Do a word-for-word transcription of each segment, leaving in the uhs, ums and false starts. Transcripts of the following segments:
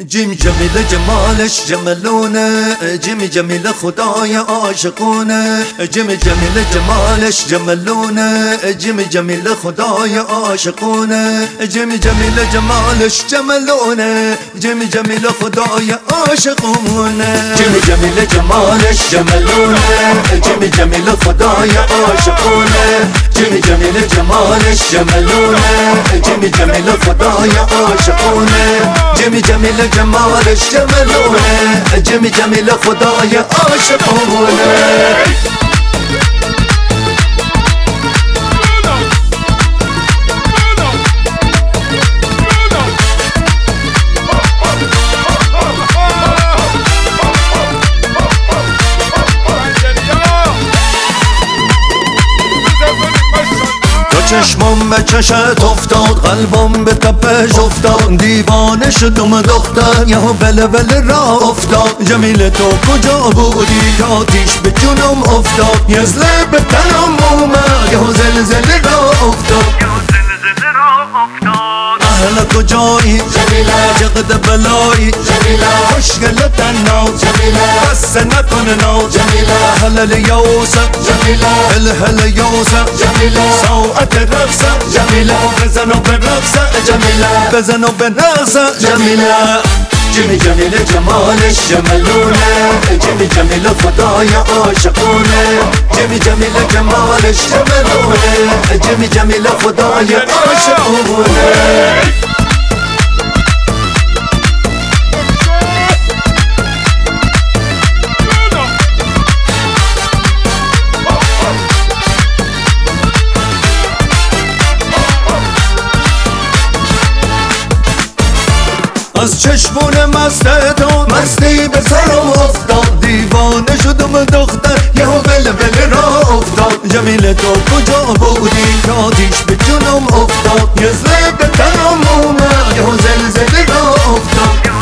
جيم جميل جمالش جملونه، جيم جميل خداي عاشقونه، جيم جميل جمالش جملونه، جيم جميل خداي عاشقونه، جيم جميل جمالش جملونه، جيم جميل خداي عاشقونه، جيم جميل جمالش جملونه، جيم جميل خداي عاشقونه، جيم جميل جمالش جملونه، جيم جميل خداي عاشقونه، جيم جميل جمالش جملونه، جيم جميل خداي عاشقونه. چشمم به چشت افتاد، قلبم به تپش افتاد، دیوانه شدم دختر، یه بله بله را افتاد. جمیل تو کجا بودی که آتیش به جونم افتاد، یه زله به تنم اومد، یه زلزله را افتاد. اهل کجایی جمیله، چقدر بلایی جمیله، خوشگل تنها جمیله، بس نکن ناو جمیله، اهل لیوسه جمیله، هل هل یوسه جمیله، ساعت رقصه جمیله، بزنو به رقصه جمیله، بزنو به رقصه جمیله. جیمی جمیل جمالش جملونه، جیمی جمیل خدای عاشقونه، جیمی جمیل جمالش جملونه، جیمی جمیل خدای عاشقونه. از چشمون مست تو مستی به سرم افتاد، دیوانه شدم دختر، یه بله بله را افتاد. جمیل تو کجا بودی که آتیش به جونم افتاد، یه زله به تنم اومد، یه زلزله را افتاد.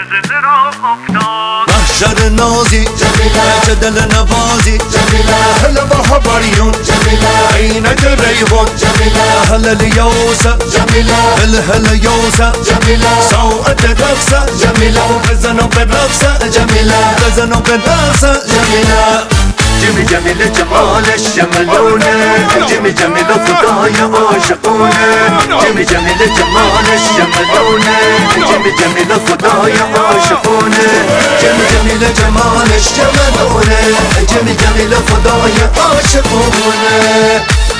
محشر نازی جمیله، چه دل نوازی جمیله، اهل بهاریون جمیله، عینک ریحون جمیله، اهل لیوسه جمیله، هل هل یوسه جمیله، ساعت رقصه جمیله، بزنو به رقصه جمیله، بزنو به رقصه جمیله. جیمی جمیل جمالش جملونه، جیمی جمیل خدای عاشقونه، جیمی جمیل جمالش جملونه، جیمی جمیل خدای عاشقونه، جیمی جمیل جمالش جملونه، جیمی جمیل خدای عاشقونه.